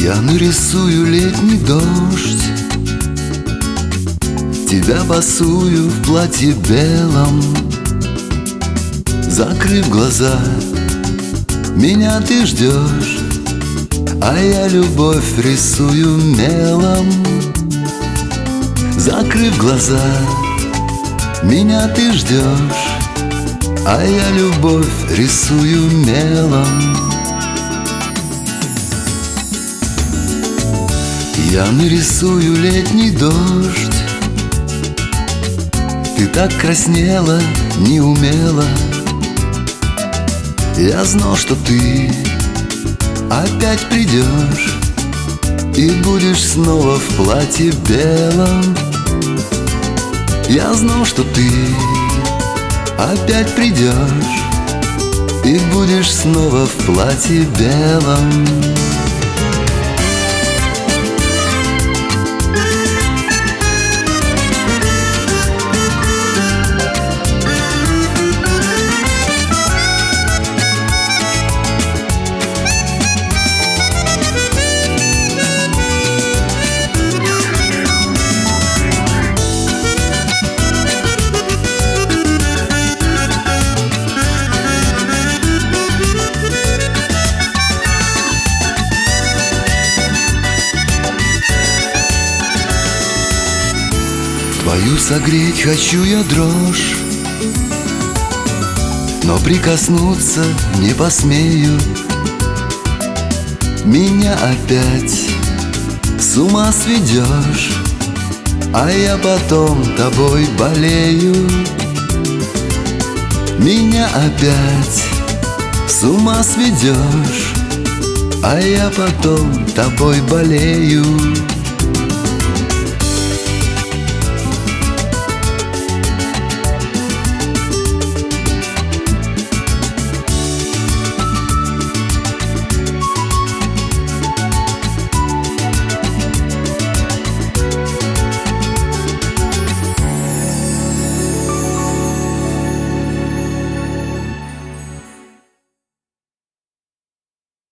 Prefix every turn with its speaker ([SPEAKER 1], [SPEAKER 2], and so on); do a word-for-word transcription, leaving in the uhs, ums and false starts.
[SPEAKER 1] Я нарисую летний дождь, тебя пасую в платье белом. Закрыв глаза, меня ты ждешь, а я любовь рисую мелом. Закрыв глаза, меня ты ждешь, а я любовь рисую мелом. Я нарисую летний дождь, ты так краснела, неумело. Я знал, что ты опять придешь и будешь снова в платье белом. Я знал, что ты опять придешь и будешь снова в платье белом. Твою согреть хочу я дрожь, но прикоснуться не посмею. Меня опять с ума сведешь, а я потом тобой болею. Меня опять с ума сведешь, а я потом тобой болею.